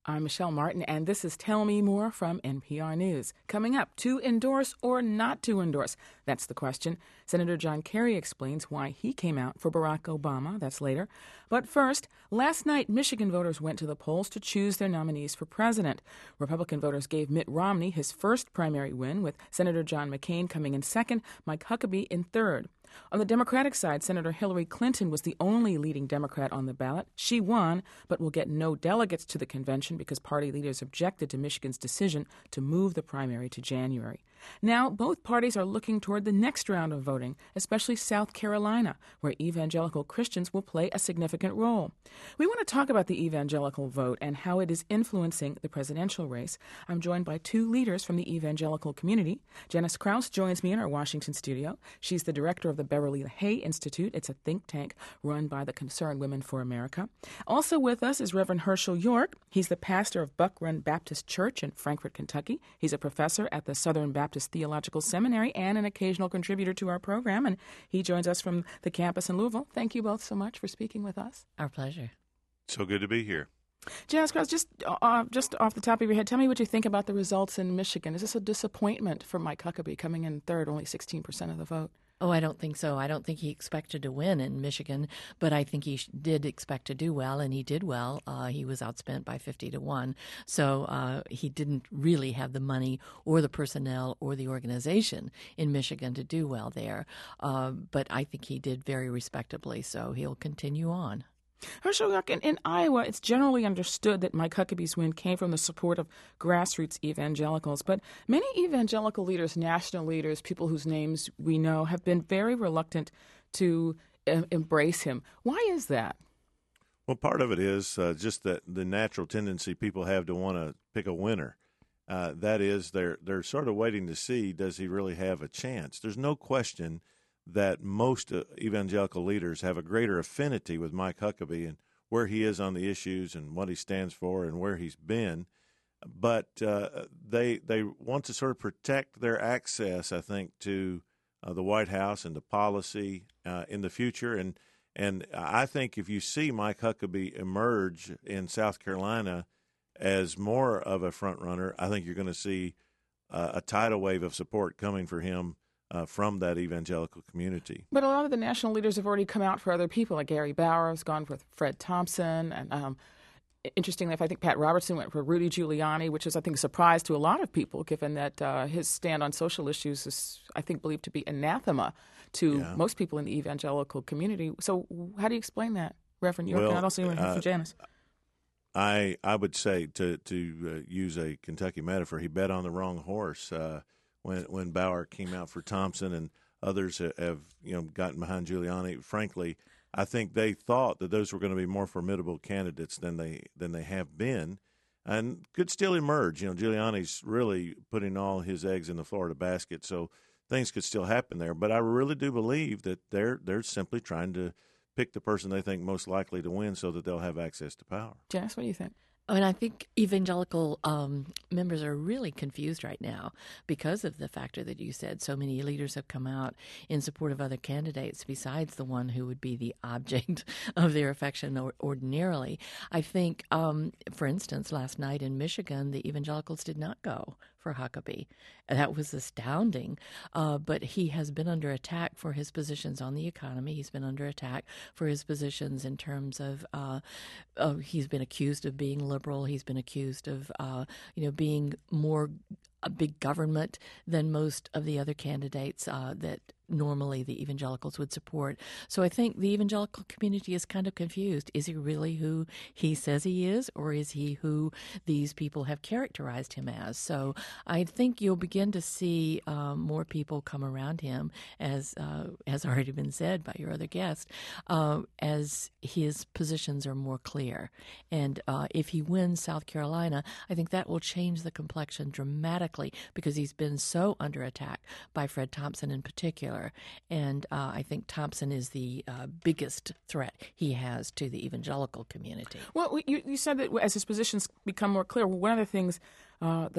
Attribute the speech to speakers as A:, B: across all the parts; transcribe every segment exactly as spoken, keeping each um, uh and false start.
A: I'm Michelle Martin, and this is Tell Me More from N P R News. Coming up, to endorse or not to endorse? That's the question. Senator John Kerry explains why he came out for Barack Obama. That's later. But first, last night, Michigan voters went to the polls to choose their nominees for president. Republican voters gave Mitt Romney his first primary win, with Senator John McCain coming in second, Mike Huckabee in third. On the Democratic side, Senator Hillary Clinton was the only leading Democrat on the ballot. She won, but will get no delegates to the convention because party leaders objected to Michigan's decision to move the primary to January. Now, both parties are looking toward the next round of voting, especially South Carolina, where evangelical Christians will play a significant role. We want to talk about the evangelical vote and how it is influencing the presidential race. I'm joined by two leaders from the evangelical community. Janice Krause joins me in our Washington studio. She's the director of the Beverly Hay Institute. It's a think tank run by the Concerned Women for America. Also with us is Reverend Herschel York. He's the pastor of Buck Run Baptist Church in Frankfort, Kentucky. He's a professor at the Southern Baptist Theological Seminary and an occasional contributor to our program, and he joins us from the campus in Louisville. Thank you both so much for speaking with us.
B: Our pleasure.
C: So good to be here.
A: Janice Krause, just, uh, just off the top of your head, tell me what you think about the results in Michigan. Is this a disappointment for Mike Huckabee coming in third, only sixteen percent of the vote?
B: Oh, I don't think so. I don't think he expected to win in Michigan, but I think he sh- did expect to do well, and he did well. Uh, he was outspent by fifty to one, so uh, he didn't really have the money or the personnel or the organization in Michigan to do well there. Uh, but I think he did very respectably, so he'll continue on.
A: Herschel, in, in Iowa, it's generally understood that Mike Huckabee's win came from the support of grassroots evangelicals. But many evangelical leaders, national leaders, people whose names we know, have been very reluctant to uh, embrace him. Why is that?
C: Well, part of it is uh, just that the natural tendency people have to want to pick a winner. Uh, that is, they're they're sort of waiting to see, does he really have a chance? There's no question that most uh, evangelical leaders have a greater affinity with Mike Huckabee and where he is on the issues and what he stands for and where he's been. But uh, they they want to sort of protect their access, I think, to uh, the White House and to policy uh, in the future. And and I think if you see Mike Huckabee emerge in South Carolina as more of a front runner, I think you're going to see uh, a tidal wave of support coming for him Uh, from that evangelical community.
A: But a lot of the national leaders have already come out for other people, like Gary Bauer has gone with Fred Thompson. And um, interestingly, if I think Pat Robertson went for Rudy Giuliani, which is, I think, a surprise to a lot of people, given that uh, his stand on social issues is, I think, believed to be anathema to yeah. most people in the evangelical community. So how do you explain that, Reverend York?
C: Well,
A: and I'd also uh, for Janice.
C: I I would say, to, to uh, use a Kentucky metaphor, he bet on the wrong horse. Uh, When when Bauer came out for Thompson and others have you know gotten behind Giuliani, frankly, I think they thought that those were going to be more formidable candidates than they than they have been, and could still emerge. You know, Giuliani's really putting all his eggs in the Florida basket, so things could still happen there. But I really do believe that they're they're simply trying to pick the person they think most likely to win, so that they'll have access to power.
A: Janice, what do you think?
B: And I think evangelical um, members are really confused right now because of the factor that you said. So many leaders have come out in support of other candidates besides the one who would be the object of their affection ordinarily. I think, um, for instance, last night in Michigan, the evangelicals did not go for Huckabee. That was astounding. Uh, but he has been under attack for his positions on the economy. He's been under attack for his positions in terms of, uh, uh, he's been accused of being liberal. He's been accused of, uh, you know, being more a big government than most of the other candidates uh, that normally the evangelicals would support. So I think the evangelical community is kind of confused. Is he really who he says he is, or is he who these people have characterized him as? So I think you'll begin to see um, more people come around him, as uh, has already been said by your other guest, uh, as his positions are more clear. And uh, if he wins South Carolina, I think that will change the complexion dramatically, because he's been so under attack by Fred Thompson in particular. And uh, I think Thompson is the uh, biggest threat he has to the evangelical community.
A: Well, you, you said that as his positions become more clear, one of the things uh, that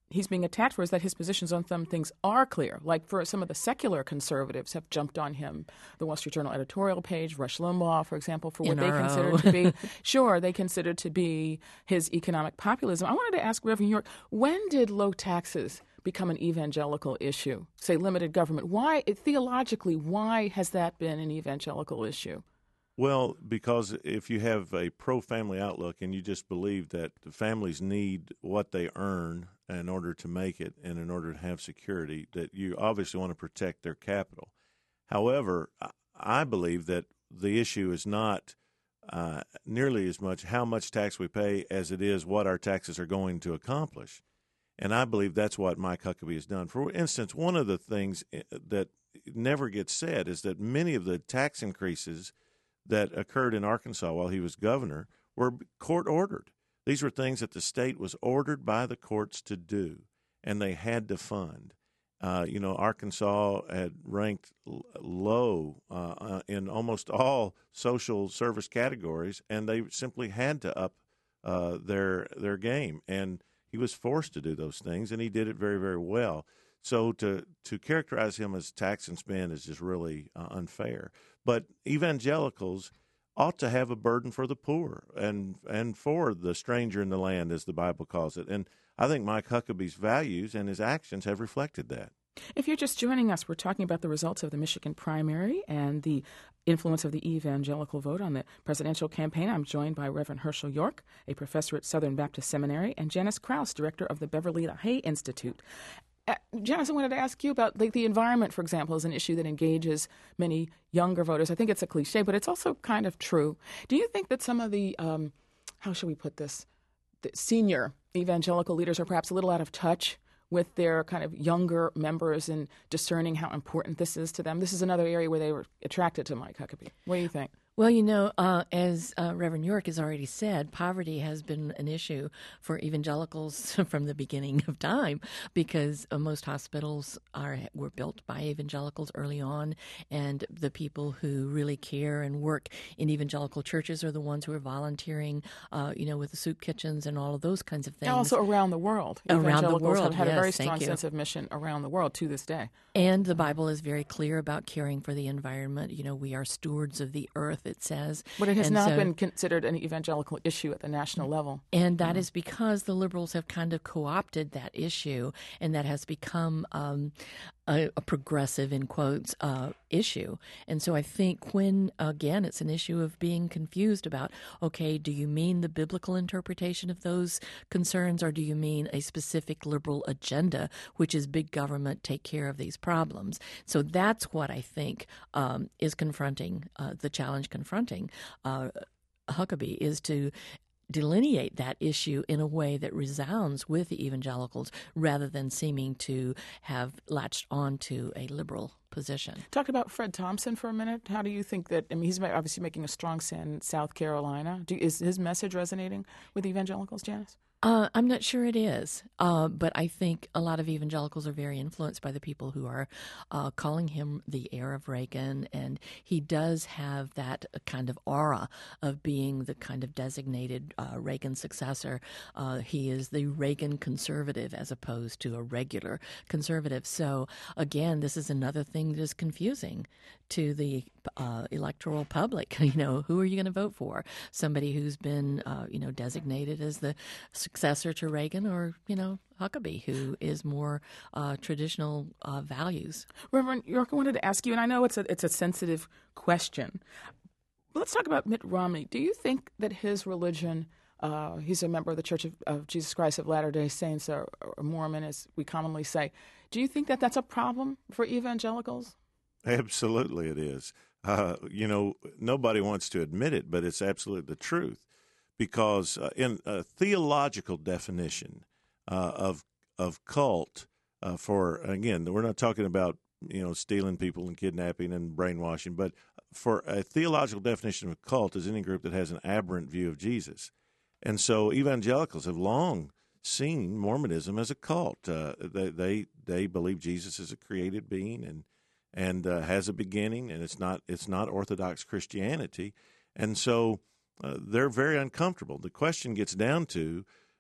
A: he's being attacked for is that his positions on some things are clear. Like for some of the secular conservatives have jumped on him. The Wall Street Journal editorial page, Rush Limbaugh, for example, for what
B: N R O.
A: they consider to be, sure, they consider to be his economic populism. I wanted to ask Reverend York, when did low taxes become an evangelical issue? Say limited government. Why, theologically, why has that been an evangelical issue?
C: Well, because if you have a pro-family outlook and you just believe that families need what they earn in order to make it and in order to have security, that you obviously want to protect their capital. However, I believe that the issue is not uh, nearly as much how much tax we pay as it is what our taxes are going to accomplish. And I believe that's what Mike Huckabee has done. For instance, one of the things that never gets said is that many of the tax increases that occurred in Arkansas while he was governor were court-ordered. These were things that the state was ordered by the courts to do, and they had to fund. Uh, you know, Arkansas had ranked l- low uh, uh, in almost all social service categories, and they simply had to up uh, their their game. And he was forced to do those things, and he did it very, very well. So to to characterize him as tax and spend is just really uh, unfair. But evangelicals ought to have a burden for the poor and and for the stranger in the land, as the Bible calls it. And I think Mike Huckabee's values and his actions have reflected that.
A: If you're just joining us, we're talking about the results of the Michigan primary and the influence of the evangelical vote on the presidential campaign. I'm joined by Reverend Herschel York, a professor at Southern Baptist Seminary, and Janice Krause, director of the Beverly LaHaye Institute. Uh, Janice, I wanted to ask you about like the environment, for example, is an issue that engages many younger voters. I think it's a cliche, but it's also kind of true. Do you think that some of the, um, how should we put this, the senior evangelical leaders are perhaps a little out of touch with their kind of younger members and discerning how important this is to them? This is another area where they were attracted to Mike Huckabee. What do you think?
B: Well, you know, uh, as uh, Reverend York has already said, poverty has been an issue for evangelicals from the beginning of time because uh, most hospitals are were built by evangelicals early on, and the people who really care and work in evangelical churches are the ones who are volunteering, uh, you know, with the soup kitchens and all of those kinds of things.
A: And also around the world.
B: Around the
A: Evangelicals
B: world,
A: have had
B: yes,
A: a very
B: thank
A: strong
B: you.
A: sense of mission around the world to this day.
B: And the Bible is very clear about caring for the environment. You know, we are stewards of the earth, it says.
A: But it has
B: And
A: not
B: so-
A: been considered an evangelical issue at the national level.
B: And that is because the liberals have kind of co-opted that issue, and that has become um, a, a progressive, in quotes, uh, issue. And so I think when, again, it's an issue of being confused about, okay, do you mean the biblical interpretation of those concerns, or do you mean a specific liberal agenda, which is big government, take care of these problems? So that's what I think um, is confronting, uh, the challenge confronting uh, Huckabee, is to delineate that issue in a way that resounds with the evangelicals rather than seeming to have latched on to a liberal position.
A: Talk about Fred Thompson for a minute. How do you think that, I mean, he's obviously making a strong stand in South Carolina. Do, is his message resonating with evangelicals, Janice?
B: Uh, I'm not sure it is, uh, but I think a lot of evangelicals are very influenced by the people who are uh, calling him the heir of Reagan, and he does have that kind of aura of being the kind of designated uh, Reagan successor. Uh, he is the Reagan conservative as opposed to a regular conservative. So, again, this is another thing that is confusing to the uh, electoral public. You know, who are you going to vote for? Somebody who's been, uh, you know, designated as the successor to Reagan, or, you know, Huckabee, who is more uh, traditional uh, values.
A: Reverend York, I wanted to ask you, and I know it's a, it's a sensitive question, but let's talk about Mitt Romney. Do you think that his religion, uh, he's a member of the Church of, of Jesus Christ of Latter-day Saints, or, or Mormon, as we commonly say, do you think that that's a problem for evangelicals?
C: Absolutely it is. Uh, you know, nobody wants to admit it, but it's absolutely the truth. Because uh, in a theological definition uh, of of cult, uh, for, again, we're not talking about, you know, stealing people and kidnapping and brainwashing, but for a theological definition of cult is any group that has an aberrant view of Jesus. And so evangelicals have long seen Mormonism as a cult. Uh, they, they they believe Jesus is a created being and and uh, has a beginning, and it's not it's not Orthodox Christianity, and so uh, they're very uncomfortable. The question gets down to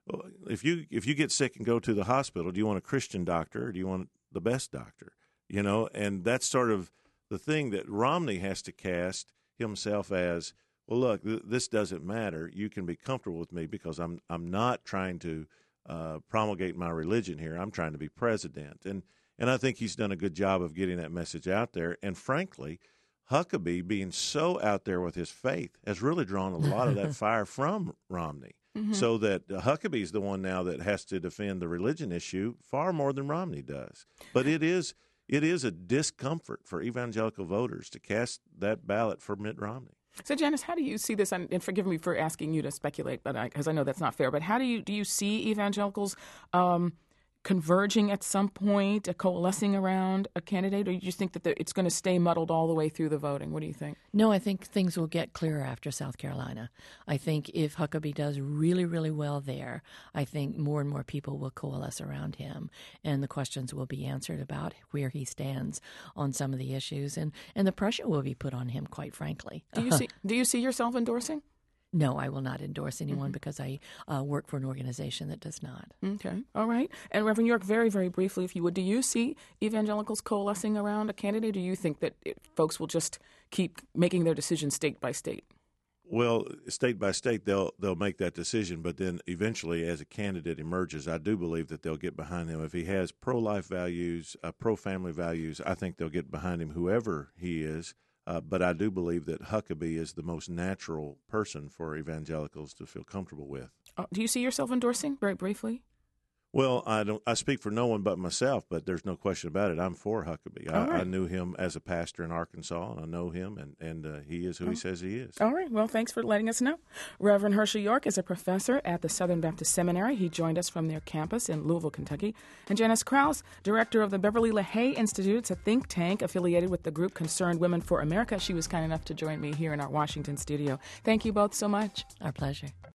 C: Well, if you if you get sick and go to the hospital, do you want a Christian doctor or do you want the best doctor? You know, and that's sort of the thing that Romney has to cast himself as. Well, look, th- this doesn't matter. You can be comfortable with me because I'm I'm not trying to uh, promulgate my religion here. I'm trying to be president, and and I think he's done a good job of getting that message out there. And frankly, Huckabee being so out there with his faith has really drawn a lot of that fire from Romney. Mm-hmm. So that uh, Huckabee is the one now that has to defend the religion issue far more than Romney does. But it is it is a discomfort for evangelical voters to cast that ballot for Mitt Romney.
A: So, Janice, how do you see this? And forgive me for asking you to speculate, but because I, I know that's not fair. But how do you do you see evangelicals um, converging at some point, uh, coalescing around a candidate, or you just think that the, it's going to stay muddled all the way through the voting? What do you think?
B: No, I think things will get clearer after South Carolina. I think if Huckabee does really, really well there, I think more and more people will coalesce around him, and the questions will be answered about where he stands on some of the issues, and, and the pressure will be put on him, quite frankly.
A: Do you see? Do you see yourself endorsing?
B: No, I will not endorse anyone
A: Mm-hmm.
B: because I uh, work for an organization that does not.
A: Okay. All right. And Reverend York, very, very briefly, if you would, do you see evangelicals coalescing around a candidate, or do you think that it, folks will just keep making their decisions state by state?
C: Well, state by state, they'll they'll make that decision, but then eventually, as a candidate emerges, I do believe that they'll get behind him. If he has pro-life values, uh, pro-family values, I think they'll get behind him, whoever he is. Uh, but I do believe that Huckabee is the most natural person for evangelicals to feel comfortable with.
A: Uh, do you see yourself endorsing, very briefly?
C: Well, I don't. I speak for no one but myself, but there's no question about it. I'm for Huckabee. I,
A: right.
C: I knew him as a pastor in Arkansas, and I know him, and, and uh, he is who oh. he says he is.
A: All right. Well, thanks for letting us know. Reverend Herschel York is a professor at the Southern Baptist Seminary. He joined us from their campus in Louisville, Kentucky. And Janice Krause, director of the Beverly LaHaye Institute. It's a think tank affiliated with the group Concerned Women for America. She was kind enough to join me here in our Washington studio. Thank you both so much.
B: Our pleasure.